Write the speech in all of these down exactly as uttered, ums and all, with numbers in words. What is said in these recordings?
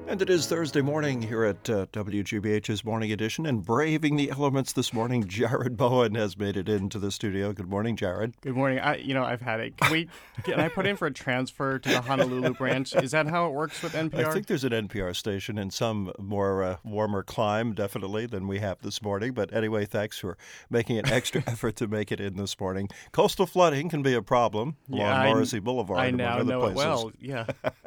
And it is Thursday morning here at uh, W G B H's Morning Edition, and braving the elements this morning, Jared Bowen has made it into the studio. Good morning, Jared. Good morning. I, you know, I've had it. Can we? Can I put in for a transfer to the Honolulu branch? Is that how it works with N P R? I think there's an N P R station in some more uh, warmer clime, definitely, than we have this morning. But anyway, thanks for making an extra effort to make it in this morning. Coastal flooding can be a problem Yeah, along I- Morrissey Boulevard, I among now other know places. it well. Yeah.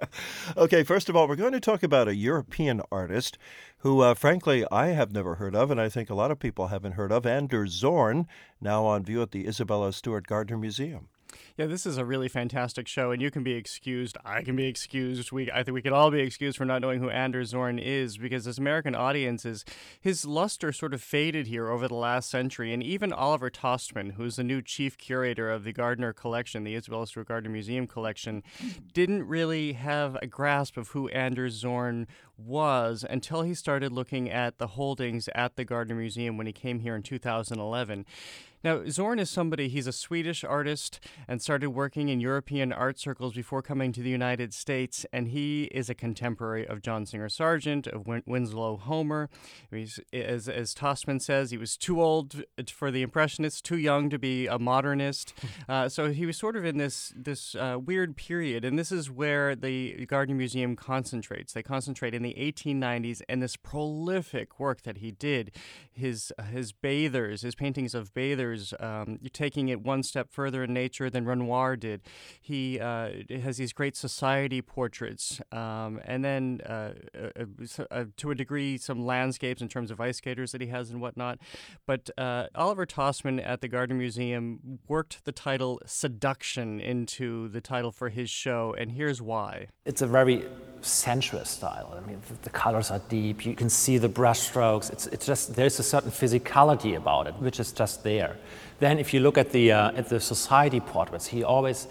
Okay, first of all, we're going to talk about a European artist who, uh, frankly, I have never heard of, and I think a lot of people haven't heard of, Anders Zorn, now on view at the Isabella Stewart Gardner Museum. Yeah, this is a really fantastic show, and you can be excused. I can be excused. We, I think we could all be excused for not knowing who Anders Zorn is, because as American audiences, his luster sort of faded here over the last century, and even Oliver Tostman, who's the new chief curator of the Gardner collection, the Isabella Stewart Gardner Museum collection, didn't really have a grasp of who Anders Zorn was until he started looking at the holdings at the Gardner Museum when he came here in two thousand eleven. Now, Zorn is somebody, he's a Swedish artist and started working in European art circles before coming to the United States, and he is a contemporary of John Singer Sargent, of Win- Winslow Homer. He's, as, as Tostman says, he was too old for the Impressionists, too young to be a modernist. Uh, so he was sort of in this, this uh, weird period, and this is where the Gardner Museum concentrates. They concentrate in the eighteen nineties and this prolific work that he did, his, his bathers, his paintings of bathers, Um, you're taking it one step further in nature than Renoir did. He uh, has these great society portraits, um, and then uh, uh, uh, to a degree some landscapes in terms of ice skaters that he has and whatnot. But uh, Oliver Tostman at the Gardner Museum worked the title Seduction into the title for his show, and here's why. It's a very sensuous style. I mean, the, the colors are deep. You can see the brushstrokes. It's, it's just there's a certain physicality about it, which is just there. Then, if you look at the uh, at the society portraits, he always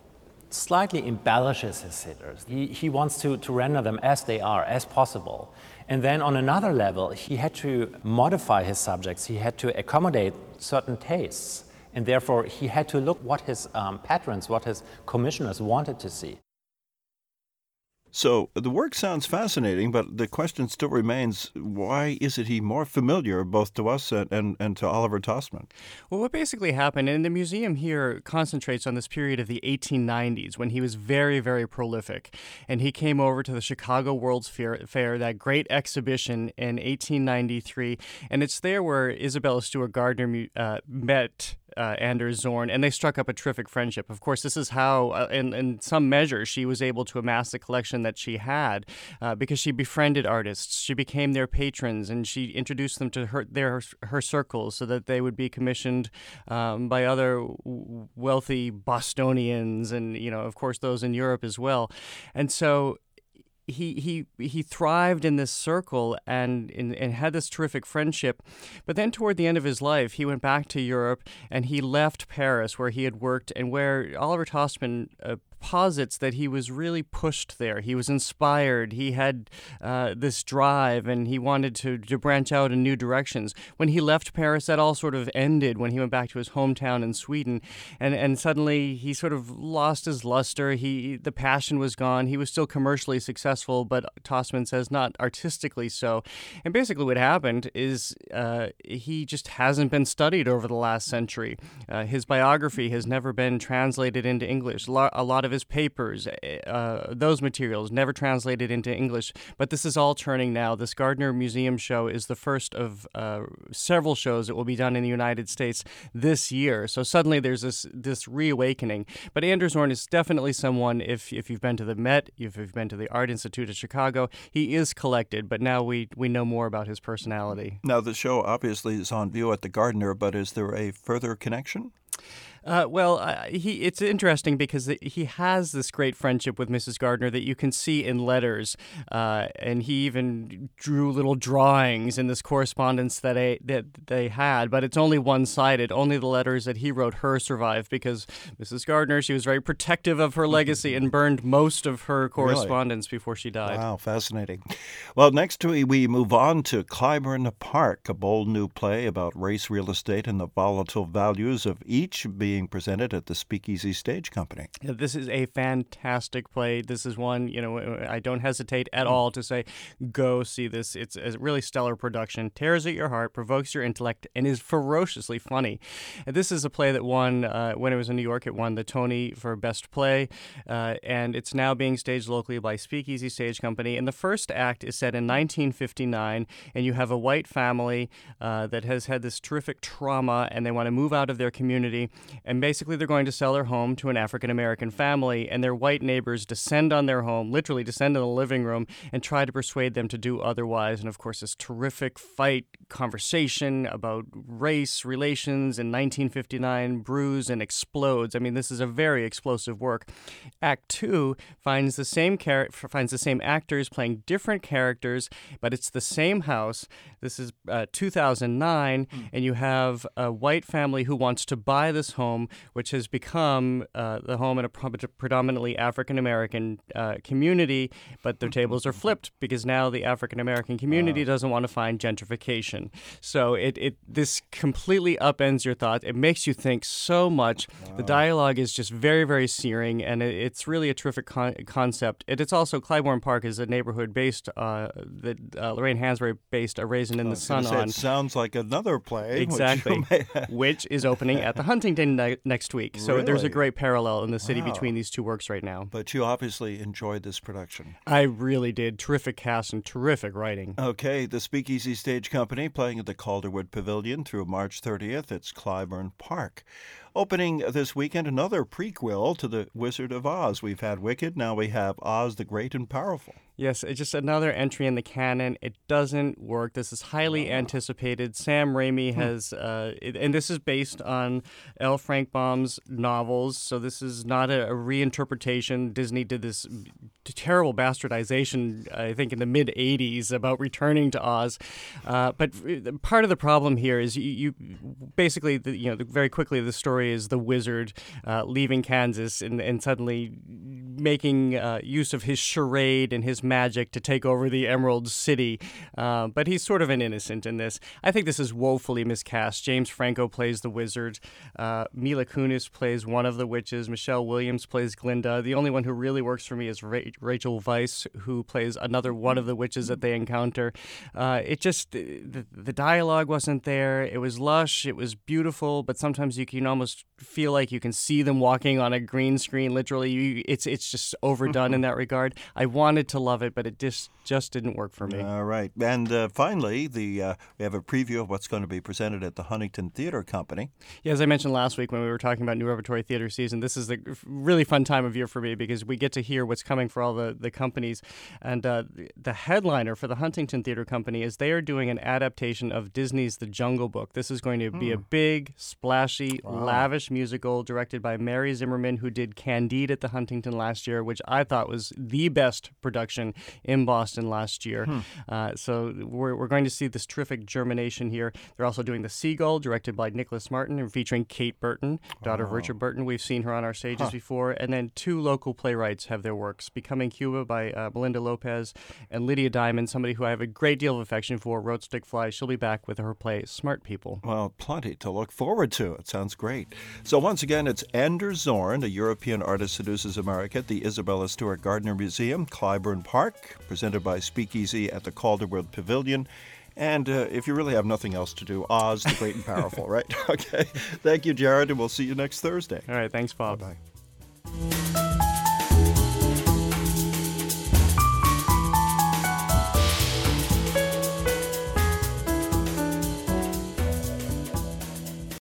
slightly embellishes his sitters. He he wants to to render them as they are, as possible. And then, on another level, he had to modify his subjects. He had to accommodate certain tastes, and therefore he had to look what his um, patrons, what his commissioners wanted to see. So the work sounds fascinating, but the question still remains, why isn't he more familiar both to us and, and, and to Oliver Tostman? Well, what basically happened, and the museum here concentrates on this period of the eighteen nineties when he was very, very prolific. And he came over to the Chicago World's Fair, Fair that great exhibition in eighteen ninety-three. And it's there where Isabella Stewart Gardner uh, met Uh, Anders Zorn, and they struck up a terrific friendship. Of course, this is how, uh, in, in some measure, she was able to amass the collection that she had uh, because she befriended artists. She became their patrons, and she introduced them to her their her circles so that they would be commissioned um, by other w- wealthy Bostonians, and you know, of course, those in Europe as well. And so. He he he thrived in this circle and, and and had this terrific friendship, but then toward the end of his life, he went back to Europe and he left Paris, where he had worked and where Oliver Tostman uh, posits that he was really pushed there. He was inspired. He had uh, this drive, and he wanted to, to branch out in new directions. When he left Paris, that all sort of ended when he went back to his hometown in Sweden, and and suddenly he sort of lost his luster. He the passion was gone. He was still commercially successful, but Tostman says not artistically so. And basically, what happened is uh, he just hasn't been studied over the last century. Uh, his biography has never been translated into English. A lot of his papers, uh, those materials, never translated into English. But this is all turning now. This Gardner Museum show is the first of uh, several shows that will be done in the United States this year. So suddenly there's this this reawakening. But Anders Zorn is definitely someone, if if you've been to the Met, if you've been to the Art Institute of Chicago, he is collected. But now we, we know more about his personality. Now, the show obviously is on view at the Gardner, but is there a further connection? Uh, well, uh, he it's interesting because he has this great friendship with Missus Gardner that you can see in letters, uh, and he even drew little drawings in this correspondence that, I, that they had, but it's only one-sided. Only the letters that he wrote her survive because Missus Gardner, she was very protective of her legacy and burned most of her correspondence really? before she died. Wow, fascinating. Well, next we, we move on to Clybourne Park, a bold new play about race, real estate, and the volatile values of each being being presented at the Speakeasy Stage Company. Yeah, this is a fantastic play. This is one, you know, I don't hesitate at all to say, go see this. It's a really stellar production, tears at your heart, provokes your intellect, and is ferociously funny. And this is a play that won, uh, when it was in New York, it won the Tony for Best Play, uh, and it's now being staged locally by Speakeasy Stage Company. And the first act is set in nineteen fifty-nine, and you have a white family uh, that has had this terrific trauma, and they want to move out of their community, and basically they're going to sell their home to an African-American family, and their white neighbors descend on their home, literally descend in the living room, and try to persuade them to do otherwise. And of course, this terrific fight, conversation about race relations in nineteen fifty-nine brews and explodes. I mean, this is a very explosive work. Act two finds the same char- finds the same actors playing different characters, but it's the same house. This is uh, two thousand nine, mm. and you have a white family who wants to buy this home, which has become uh, the home in a pro- predominantly African-American uh, community, but their tables are flipped because now the African-American community wow. doesn't want to find gentrification. So it, it this completely upends your thoughts. It makes you think so much. Wow. The dialogue is just very, very searing, and it, it's really a terrific con- concept. And it's also, Clybourne Park is a neighborhood based, uh, that uh, Lorraine Hansberry based A Raisin in the Sun say, on. It sounds like another play. Exactly. Which, which is opening at the Huntington ne- next week. So really? There's a great parallel in the city wow. between these two works right now. But you obviously enjoyed this production. I really did. Terrific cast and terrific writing. Okay, the Speakeasy Stage Company playing at the Calderwood Pavilion through March thirtieth. It's Clybourne Park. Opening this weekend, another prequel to The Wizard of Oz. We've had Wicked, now we have Oz the Great and Powerful. Yes, it's just another entry in the canon. It doesn't work. This is highly oh. anticipated. Sam Raimi has, uh, it, and this is based on L. Frank Baum's novels, so this is not a, a reinterpretation. Disney did this terrible bastardization, I think, in the mid-eighties about returning to Oz. Uh, but part of the problem here is you, you basically, the, you know, the, very quickly the story is the wizard uh, leaving Kansas and, and suddenly making uh, use of his charade and his magic to take over the Emerald City. Uh, but he's sort of an innocent in this. I think this is woefully miscast. James Franco plays the wizard. Uh, Mila Kunis plays one of the witches. Michelle Williams plays Glinda. The only one who really works for me is Ra- Rachel Weisz, who plays another one of the witches that they encounter. Uh, it just, the, the dialogue wasn't there. It was lush. It was beautiful, but sometimes you can almost feel like you can see them walking on a green screen. Literally, you, it's it's just overdone in that regard. I wanted to love it, but it just just didn't work for me. All right, and uh, finally, the uh, we have a preview of what's going to be presented at the Huntington Theater Company. Yeah, as I mentioned last week when we were talking about New Repertory Theater season, this is a really fun time of year for me because we get to hear what's coming for all the, the companies. And uh, the headliner for the Huntington Theater Company is they are doing an adaptation of Disney's The Jungle Book. This is going to be hmm. a big, splashy, wow. lavish musical directed by Mary Zimmerman, who did Candide at the Huntington last year, which I thought was the best production in Boston last year. Hmm. Uh, so we're, we're going to see this terrific germination here. They're also doing The Seagull, directed by Nicholas Martin and featuring Kate Burton, daughter oh. of Richard Burton. We've seen her on our stages huh. before. And then two local playwrights have their works. Becoming Cuba by uh, Melinda Lopez and Lydia Diamond, somebody who I have a great deal of affection for, wrote Stick Fly. She'll be back with her play Smart People. Well, plenty to look forward to. It sounds great. So once again, it's Anders Zorn, a European artist seduces America at the Isabella Stewart Gardner Museum, Clybourne Park, presented by Speakeasy at the Calderwood Pavilion. And uh, if you really have nothing else to do, Oz the Great and Powerful, right? Okay. Thank you, Jared, and we'll see you next Thursday. All right. Thanks, Bob. Bye-bye.